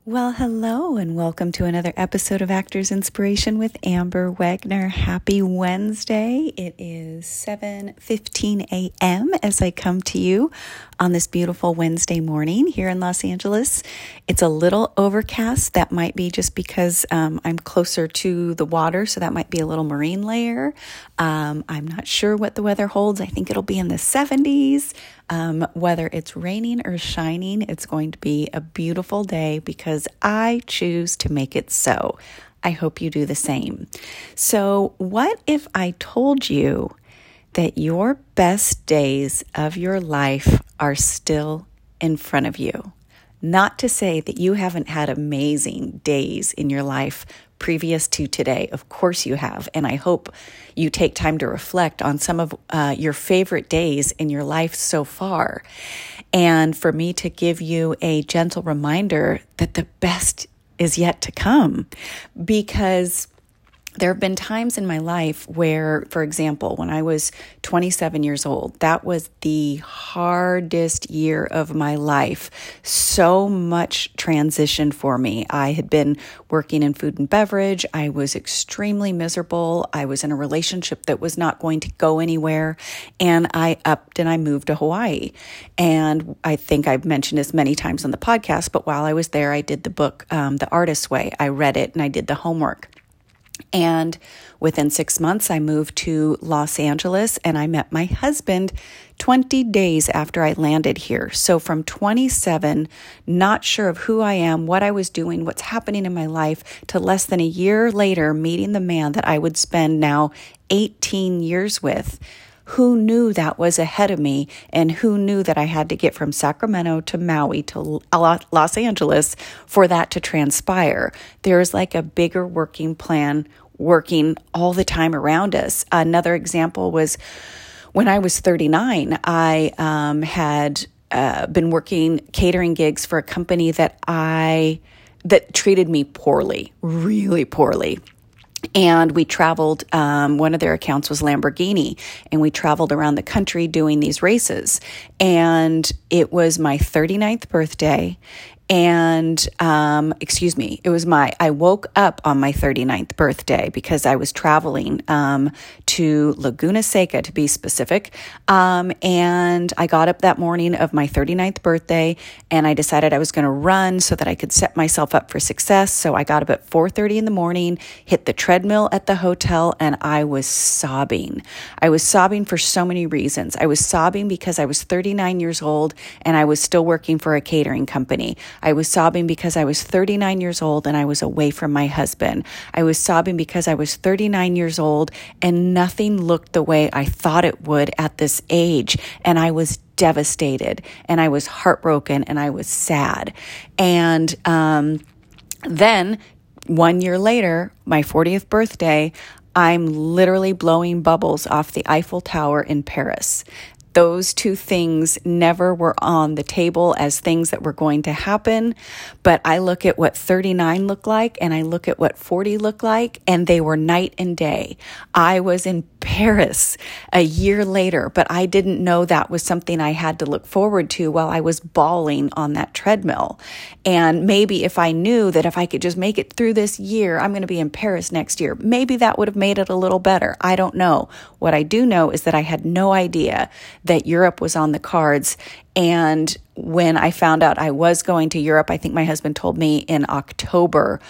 Well, hello, and welcome to another episode of Actors Inspiration with Amber Wagner. Happy Wednesday. It is 7:15 a.m. as I come to you on this beautiful Wednesday morning here in Los Angeles. It's a little overcast. That might be just because I'm closer to the water, so that might be a little marine layer. I'm not sure what the weather holds. I think it'll be in the 70s. Whether it's raining or shining, it's going to be a beautiful day because I choose to make it so. I hope you do the same. So what if I told you that your best days of your life are still in front of you? Not to say that you haven't had amazing days in your life previous to today. Of course you have. And I hope you take time to reflect on some of your favorite days in your life so far. And for me to give you a gentle reminder that the best is yet to come. Because there have been times in my life where, for example, when I was 27 years old, that was the hardest year of my life. So much transition for me. I had been working in food and beverage. I was extremely miserable. I was in a relationship that was not going to go anywhere. And I upped and I moved to Hawaii. And I think I've mentioned this many times on the podcast, but while I was there, I did the book, The Artist's Way. I read it and I did the homework. And within 6 months, I moved to Los Angeles and I met my husband 20 days after I landed here. So from 27, not sure of who I am, what I was doing, what's happening in my life, to less than a year later, meeting the man that I would spend now 18 years with. Who knew that was ahead of me, and who knew that I had to get from Sacramento to Maui to Los Angeles for that to transpire? There is like a bigger working plan working all the time around us. Another example was when I was 39, I had been working catering gigs for a company that treated me poorly, really poorly. And we traveled, one of their accounts was Lamborghini, and we traveled around the country doing these races. And it was my 39th birthday. And, I woke up on my 39th birthday because I was traveling, to Laguna Seca to be specific. And I got up that morning of my 39th birthday and I decided I was going to run so that I could set myself up for success. So I got up at 4:30 in the morning, hit the treadmill at the hotel, and I was sobbing. I was sobbing for so many reasons. I was sobbing because I was 39 years old and I was still working for a catering company. I was sobbing because I was 39 years old and I was away from my husband. I was sobbing because I was 39 years old and nothing looked the way I thought it would at this age. And I was devastated and I was heartbroken and I was sad. And then 1 year later, my 40th birthday, I'm literally blowing bubbles off the Eiffel Tower in Paris. Those two things never were on the table as things that were going to happen. But I look at what 39 looked like and I look at what 40 looked like, and they were night and day. I was in Paris a year later, but I didn't know that was something I had to look forward to while I was bawling on that treadmill. And maybe if I knew that if I could just make it through this year, I'm going to be in Paris next year, maybe that would have made it a little better. I don't know. What I do know is that I had no idea that Europe was on the cards. And when I found out I was going to Europe, I think my husband told me in October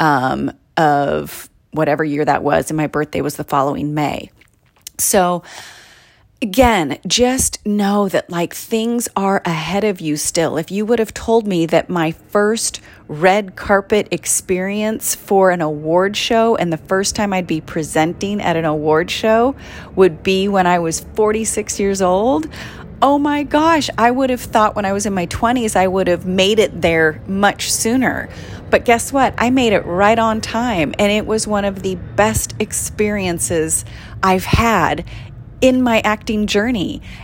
of whatever year that was, and my birthday was the following May. So again, just know that like things are ahead of you still. If you would have told me that my first red carpet experience for an award show and the first time I'd be presenting at an award show would be when I was 46 years old, oh my gosh, I would have thought when I was in my 20s, I would have made it there much sooner. But guess what? I made it right on time. And it was one of the best experiences I've had in my acting journey.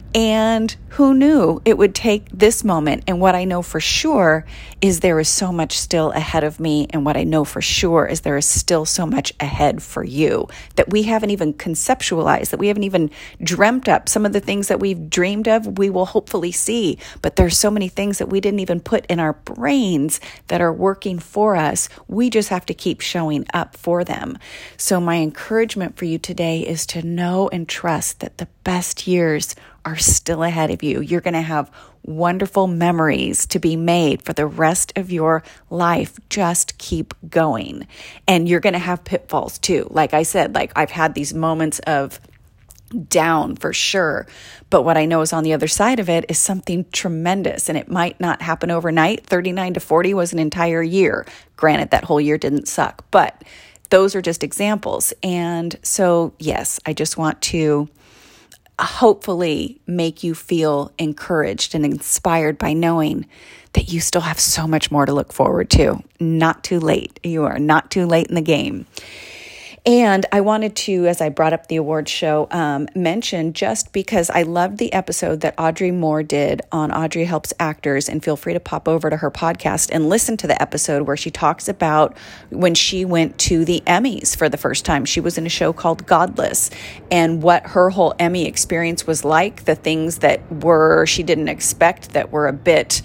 And who knew it would take this moment? And what I know for sure is there is so much still ahead of me. And what I know for sure is there is still so much ahead for you that we haven't even conceptualized, that we haven't even dreamt up. Some of the things that we've dreamed of, we will hopefully see. But there's so many things that we didn't even put in our brains that are working for us. We just have to keep showing up for them. So my encouragement for you today is to know and trust that the best years are still ahead of you. You're going to have wonderful memories to be made for the rest of your life. Just keep going. And you're going to have pitfalls too. Like I said, like I've had these moments of down for sure. But what I know is on the other side of it is something tremendous, and it might not happen overnight. 39 to 40 was an entire year. Granted, that whole year didn't suck, but those are just examples. And so, yes, I just want to hopefully make you feel encouraged and inspired by knowing that you still have so much more to look forward to. Not too late. You are not too late in the game. And I wanted to, as I brought up the awards show, mention, just because I loved the episode that Audrey Moore did on Audrey Helps Actors, and feel free to pop over to her podcast and listen to the episode where she talks about when she went to the Emmys for the first time. She was in a show called Godless, and what her whole Emmy experience was like, the things that she didn't expect that were a bit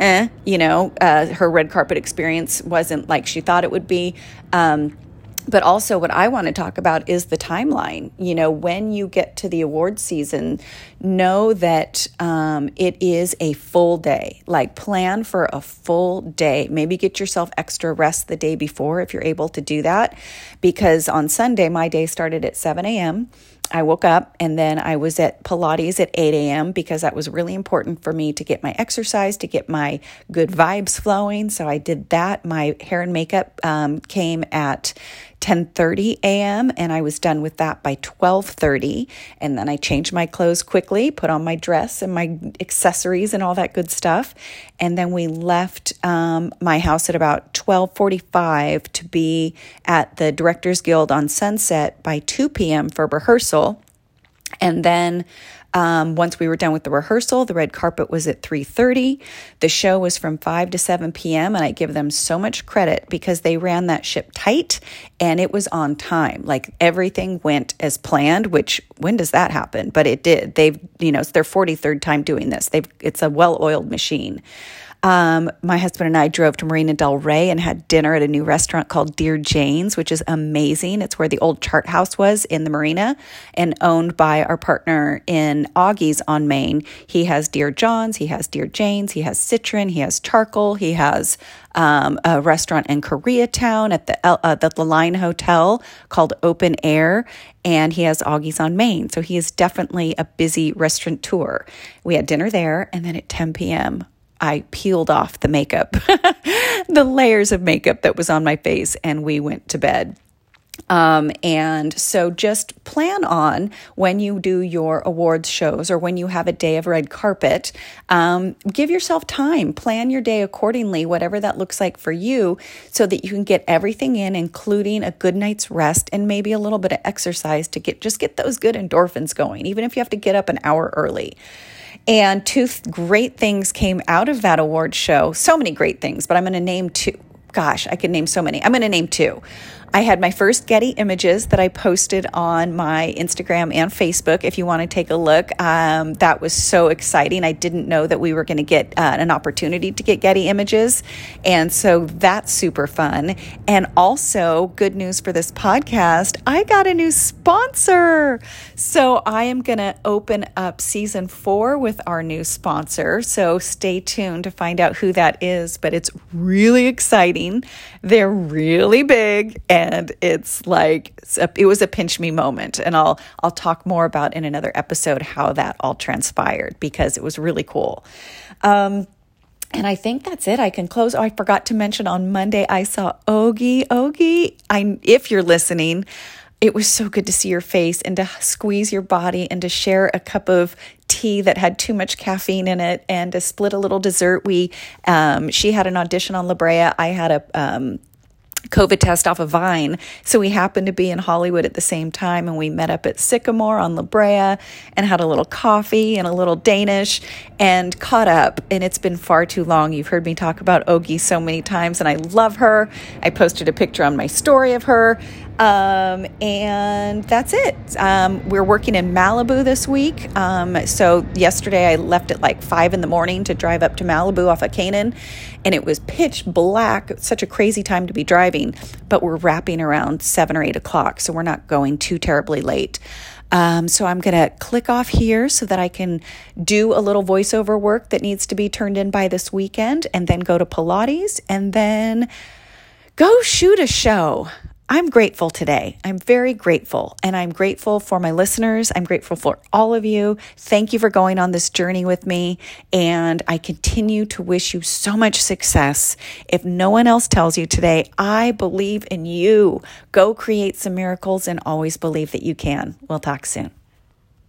her red carpet experience wasn't like she thought it would be. But also what I want to talk about is the timeline. When you get to the award season, know that it is a full day. Like, plan for a full day. Maybe get yourself extra rest the day before if you're able to do that. Because on Sunday, my day started at 7 a.m. I woke up and then I was at Pilates at 8 a.m. because that was really important for me to get my exercise, to get my good vibes flowing. So I did that. My hair and makeup came at 10:30 a.m. and I was done with that by 12:30. And then I changed my clothes quickly, put on my dress and my accessories and all that good stuff. And then we left my house at about 12:45 to be at the Directors Guild on Sunset by 2 p.m. for rehearsal. And then once we were done with the rehearsal, the red carpet was at 3:30. The show was from 5 to 7 p.m. And I give them so much credit because they ran that ship tight and it was on time. Like, everything went as planned, which, when does that happen? But it did. It's their 43rd time doing this. It's a well-oiled machine. My husband and I drove to Marina del Rey and had dinner at a new restaurant called Dear Jane's, which is amazing. It's where the old chart house was in the marina and owned by our partner in Augie's on Main. He has Dear John's, he has Dear Jane's, he has Citron, he has Charcoal, he has a restaurant in Koreatown at the Line Hotel called Open Air, and he has Augie's on Main. So he is definitely a busy restaurateur. We had dinner there, and then at 10 p.m., I peeled off the makeup, the layers of makeup that was on my face, and we went to bed. And so just plan on, when you do your awards shows or when you have a day of red carpet, give yourself time, plan your day accordingly, whatever that looks like for you, so that you can get everything in, including a good night's rest and maybe a little bit of exercise to get those good endorphins going, even if you have to get up an hour early. And two great things came out of that award show. So many great things, but I'm going to name two. Gosh, I could name so many. I'm going to name two. I had my first Getty Images that I posted on my Instagram and Facebook. If you want to take a look, that was so exciting. I didn't know that we were going to get an opportunity to get Getty Images. And so that's super fun. And also, good news for this podcast, I got a new sponsor. So I am going to open up season 4 with our new sponsor. So stay tuned to find out who that is. But it's really exciting. They're really big. And it's like, it was a pinch me moment. And I'll talk more about in another episode how that all transpired, because it was really cool. And I think that's it. I can close. Oh, I forgot to mention on Monday, I saw Ogie. If you're listening, it was so good to see your face and to squeeze your body and to share a cup of tea that had too much caffeine in it and to split a little dessert. She had an audition on La Brea. I had COVID test off of Vine. So we happened to be in Hollywood at the same time, and we met up at Sycamore on La Brea and had a little coffee and a little Danish and caught up. And it's been far too long. You've heard me talk about Ogie so many times, and I love her. I posted a picture on my story of her. And that's it. We're working in Malibu this week. So yesterday I left at like 5 a.m. to drive up to Malibu off of Canaan, and it was pitch black. It's such a crazy time to be driving, but we're wrapping around 7 or 8 o'clock. So we're not going too terribly late. So I'm going to click off here so that I can do a little voiceover work that needs to be turned in by this weekend, and then go to Pilates and then go shoot a show. I'm grateful today. I'm very grateful, and I'm grateful for my listeners. I'm grateful for all of you. Thank you for going on this journey with me, and I continue to wish you so much success. If no one else tells you today, I believe in you. Go create some miracles and always believe that you can. We'll talk soon.